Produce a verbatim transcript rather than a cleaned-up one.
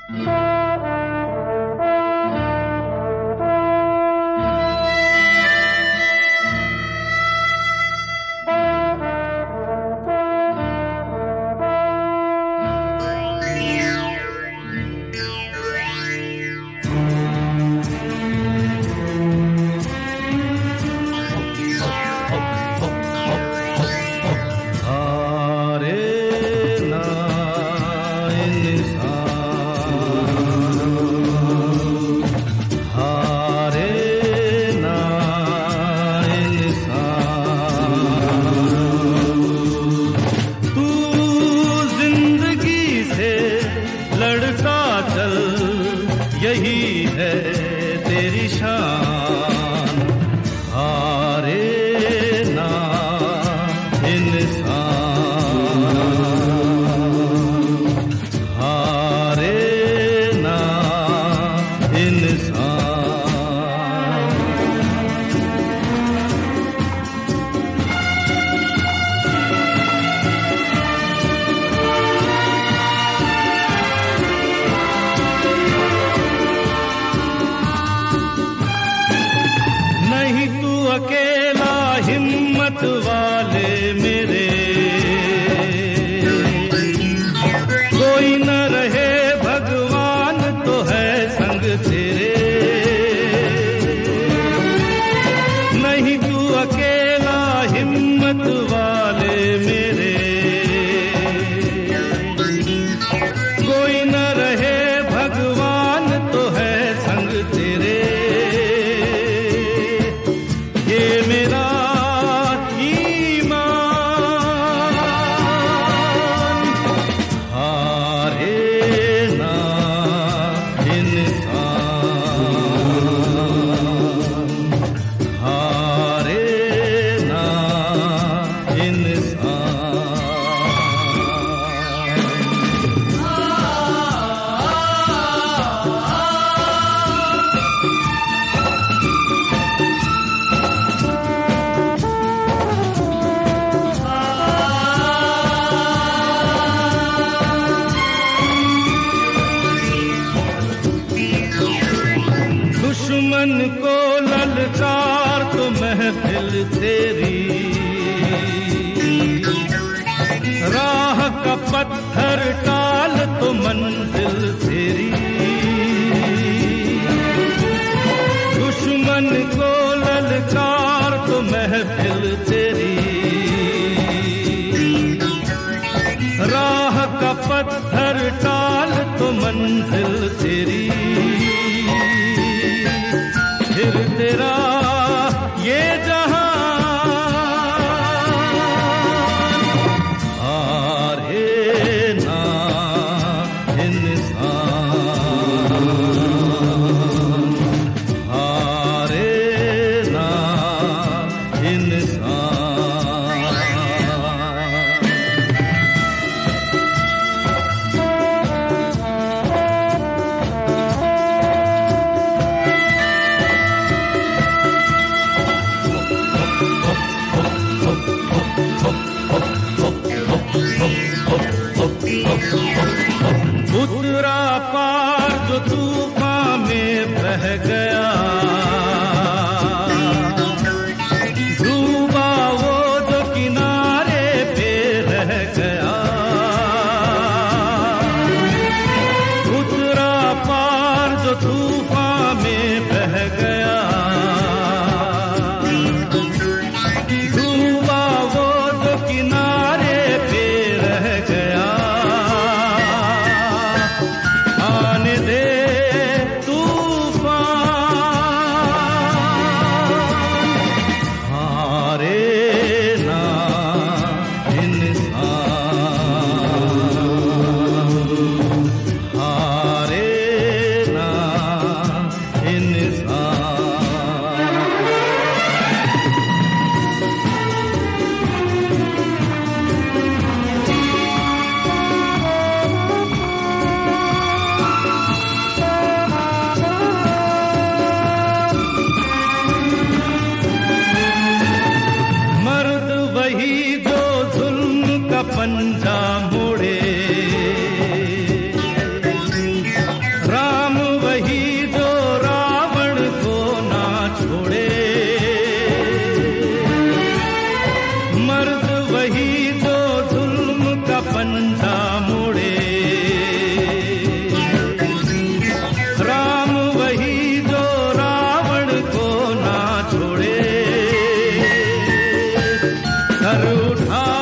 यही है तेरी शान, हारे ना इंसान, हारे ना इंसान। अकेला हिम्मत वाले मेरे, कोई न रहे भगवान तो है संग तेरे। नहीं तू अकेला हिम्मत वाले मेरे, कोई न रहे भगवान तो है संग तेरे। दुश्मन को ललकार तो महफिल तेरी, राह का पत्थर टाल तो मंजिल तेरी। दुश्मन को ललकार तो महफिल तेरी, राह का पत्थर टाल तो मंजिल तेरी। फिर तेरा ये जहां हारे ना इंसान, हारे ना इंसान। उतरा पार जो तूफान में बह गया, डूबा वो जो किनारे पे रह गया। उतरा पार जो तूफान में बह गया, डूबा वो जो किनारे पे रह गया। आने दे तूफान, हारे ना इंसान, हारे ना इंसान। वही जो जुल्म का पंजा मोड़े, मर्द वही जो जुल्म का पंजा मोड़े, राम वही जो रावण को ना छोड़े। सर उठा